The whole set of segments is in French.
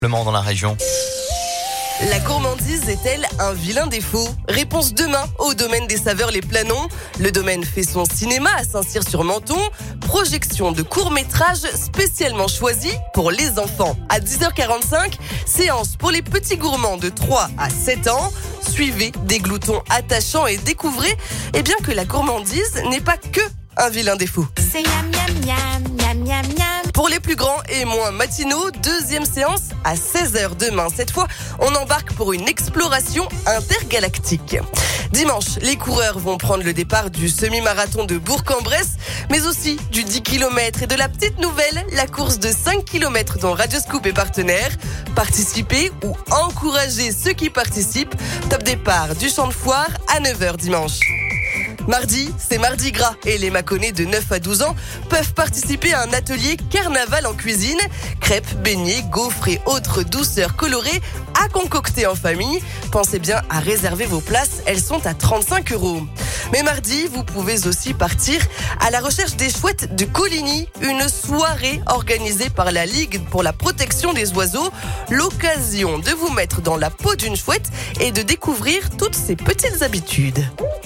Dans la région. La gourmandise est-elle un vilain défaut ? Réponse demain au domaine des saveurs Les Planons. Le domaine fait son cinéma à Saint-Cyr-sur-Menthon. Projection de court-métrage spécialement choisi pour les enfants. À 10h45, séance pour les petits gourmands de 3 à 7 ans. Suivez des gloutons attachants et découvrez que la gourmandise n'est pas que un vilain défaut. C'est miam miam miam miam miam miam. Pour les plus grands et moins matinaux, deuxième séance à 16h demain. Cette fois, on embarque pour une exploration intergalactique. Dimanche, les coureurs vont prendre le départ du semi-marathon de Bourg-en-Bresse, mais aussi du 10 km et de la petite nouvelle, la course de 5 km dont Radioscoop est partenaire. Participez ou encouragez ceux qui participent. Top départ du champ de foire à 9h dimanche. Mardi, c'est Mardi Gras et les Mâconnais de 9 à 12 ans peuvent participer à un atelier carnaval en cuisine. Crêpes, beignets, gaufres et autres douceurs colorées à concocter en famille. Pensez bien à réserver vos places, elles sont à 35 €. Mais mardi, vous pouvez aussi partir à la recherche des chouettes de Coligny, une soirée organisée par la Ligue pour la protection des oiseaux. L'occasion de vous mettre dans la peau d'une chouette et de découvrir toutes ses petites habitudes.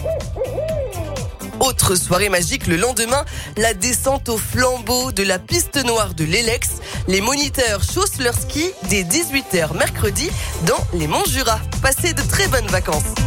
Autre soirée magique le lendemain, la descente au flambeau de la piste noire de l'Elex. Les moniteurs chaussent leurs skis dès 18h mercredi dans les Monts Jura. Passez de très bonnes vacances.